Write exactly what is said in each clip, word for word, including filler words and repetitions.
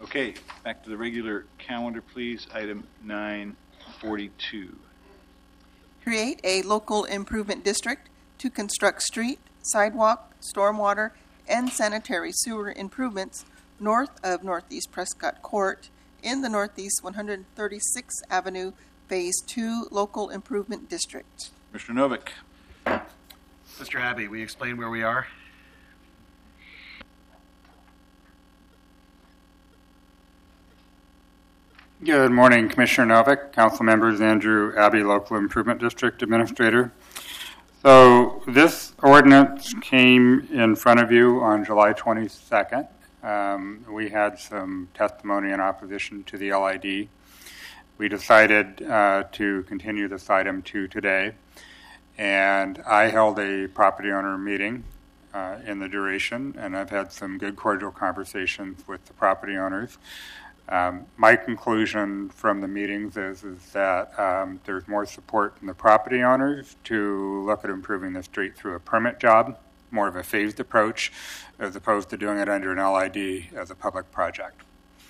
Okay, back to the regular calendar, please. Item nine forty-two. Create a local improvement district to construct street, sidewalk, stormwater, and sanitary sewer improvements north of Northeast Prescott Court in the Northeast one hundred thirty-sixth Avenue Phase two Local Improvement District. Commissioner Novick. Mister Abbey, will you explain where we are? Good morning, Commissioner Novick, council members, Andrew Abbey, Local Improvement District Administrator. So this ordinance came in front of you on July twenty-second. Um, we had some testimony in opposition to the L I D. We decided uh, to continue this item to today, and I held a property owner meeting uh, in the duration, and I've had some good cordial conversations with the property owners. Um, my conclusion from the meetings is, is that um, there's more support from the property owners to look at improving the street through a permit job, more of a phased approach, as opposed to doing it under an L I D as a public project.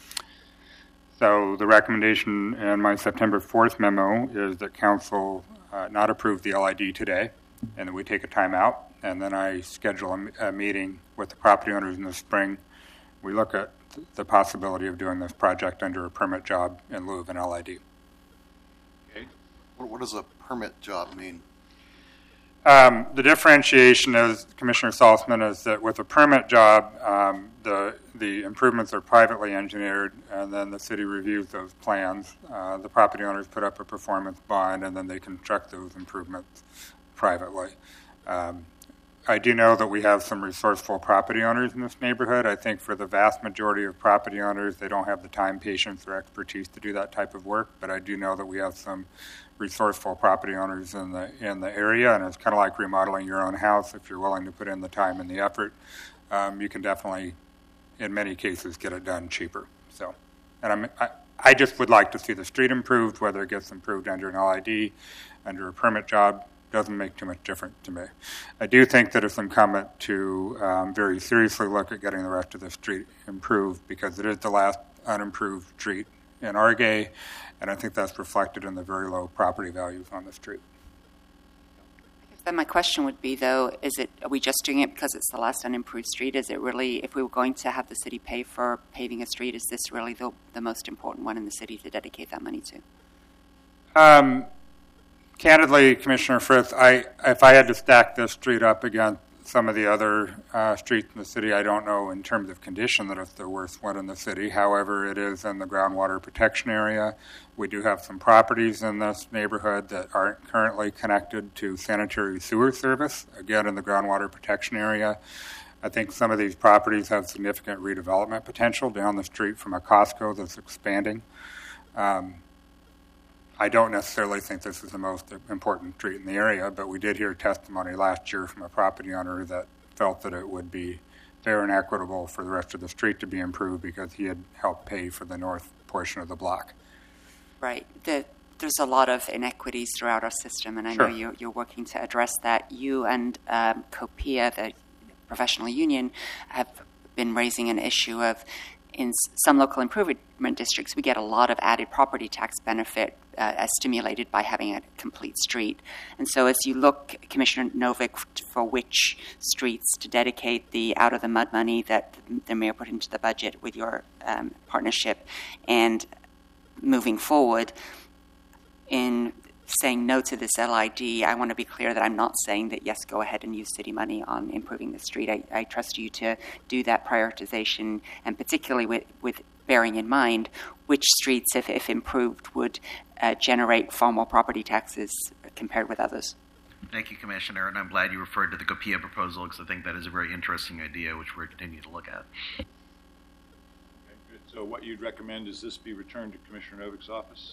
So the recommendation in my September fourth memo is that council uh, not approve the L I D today, and that we take a time out, and then I schedule a, a meeting with the property owners in the spring. We look at the possibility of doing this project under a permit job in lieu of an L I D. Okay. What, what does a permit job mean? Um, the differentiation is, Commissioner Saltzman, is that with a permit job, um, the the improvements are privately engineered, and then the city reviews those plans. Uh, the property owners put up a performance bond, and then they construct those improvements privately. Um, I do know that we have some resourceful property owners in this neighborhood. I think for the vast majority of property owners, they don't have the time, patience, or expertise to do that type of work, but I do know that we have some resourceful property owners in the in the area, and it's kind of like remodeling your own house. If you're willing to put in the time and the effort, um, you can definitely, in many cases, get it done cheaper. So, and I'm, I, I just would like to see the street improved, whether it gets improved under an L I D, under a permit job, doesn't make too much difference to me. I do think that it's incumbent to um, very seriously look at getting the rest of the street improved, because it is the last unimproved street in Argay, and I think that's reflected in the very low property values on the street. Then my question would be, though, is it, are we just doing it because it's the last unimproved street? Is it really, if we were going to have the city pay for paving a street, is this really the, the most important one in the city to dedicate that money to? Um, candidly, Commissioner Frith, I, if I had to stack this street up against some of the other uh, streets in the city, I don't know in terms of condition that it's the worst one in the city. However, it is in the groundwater protection area. We do have some properties in this neighborhood that aren't currently connected to sanitary sewer service, again in the groundwater protection area. I think some of these properties have significant redevelopment potential down the street from a Costco that's expanding. Um, I don't necessarily think this is the most important street in the area, but we did hear testimony last year from a property owner that felt that it would be fair and equitable for the rest of the street to be improved because he had helped pay for the north portion of the block. Right. The, there's a lot of inequities throughout our system, and I Sure. know you're, you're working to address that. You and um, COPIA, the professional union, have been raising an issue of, in some local improvement districts, we get a lot of added property tax benefit uh, as stimulated by having a complete street. And so as you look, Commissioner Novick, for which streets to dedicate the out-of-the-mud money that the mayor put into the budget with your um, partnership, and moving forward in saying no to this L I D, I want to be clear that I'm not saying that, yes, go ahead and use city money on improving the street. I, I trust you to do that prioritization, and particularly with, with bearing in mind which streets, if, if improved, would uh, generate far more property taxes compared with others. Thank you, Commissioner, and I'm glad you referred to the COPIA proposal because I think that is a very interesting idea which we're continuing to look at. Okay, good. So what you'd recommend is this be returned to Commissioner Novick's office?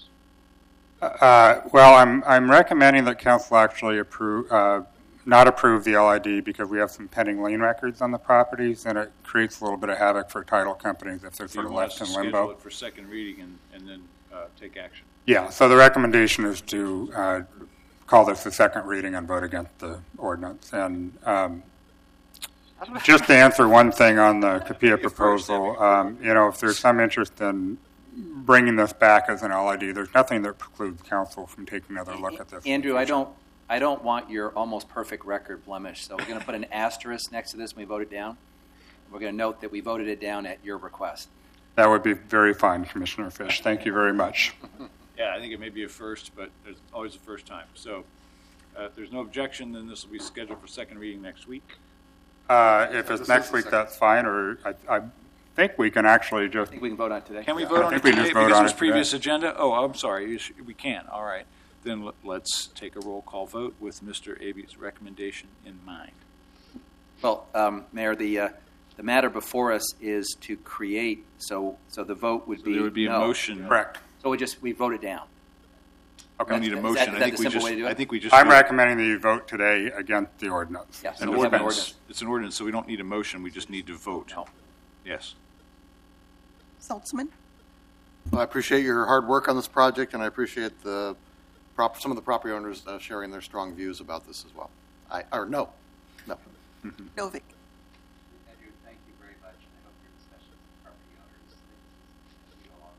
Uh, well, I'm I'm recommending that council actually approve, uh, not approve the L I D because we have some pending lien records on the properties, and it creates a little bit of havoc for title companies if they're So sort you of want left us in to limbo. schedule it for second reading and, and then uh, take action? Yeah, so the recommendation is to uh, call this the second reading and vote against the ordinance. And um, Just to answer one thing on the CAPIA proposal, um, you know, if there's some interest in bringing this back as an L I D, there's nothing that precludes council from taking another look at this. Andrew, I don't, I don't want your almost perfect record blemish, so we're going to put an asterisk next to this when we vote it down. We're going to note that we voted it down at your request. That would be very fine, Commissioner Fish. Thank you very much. Yeah, I think it may be a first, but there's always a first time. So uh, if there's no objection, then this will be scheduled for second reading next week. Uh, if it's next week, that's fine, or I, I think we can actually I just, think we can vote on it today. Can we I vote on it think we today just vote because on it was it previous today. agenda? Oh, I'm sorry. You sh- We can. All right. Then let- let's take a roll call vote with Mister Aby's recommendation in mind. Well, um, Mayor, the uh, the matter before us is to create. So, so the vote would So be there would be a no. motion. correct. So we just we vote it down. We don't need a Is that- motion. is that I think the we simple just. way to do it? I think we just. I'm vote. recommending that you vote today against the ordinance. Yes, An so we have an ordinance. ordinance. It's an ordinance, so we don't need a motion. We just need to vote. No. Yes. Saltzman, Well, I appreciate your hard work on this project, and I appreciate the prop, some of the property owners uh, sharing their strong views about this as well. I, or no, no. Novick, Andrew, thank you very much. I hope your discussions with property owners go along.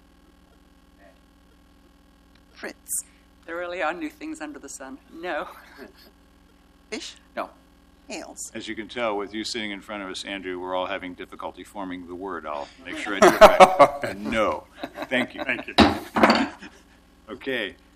Fritz, There really are new things under the sun. No. Fish, No. Hales. As you can tell, with you sitting in front of us, Andrew, we're all having difficulty forming the word. I'll make sure I do it right. No. Thank you. Thank you. Okay.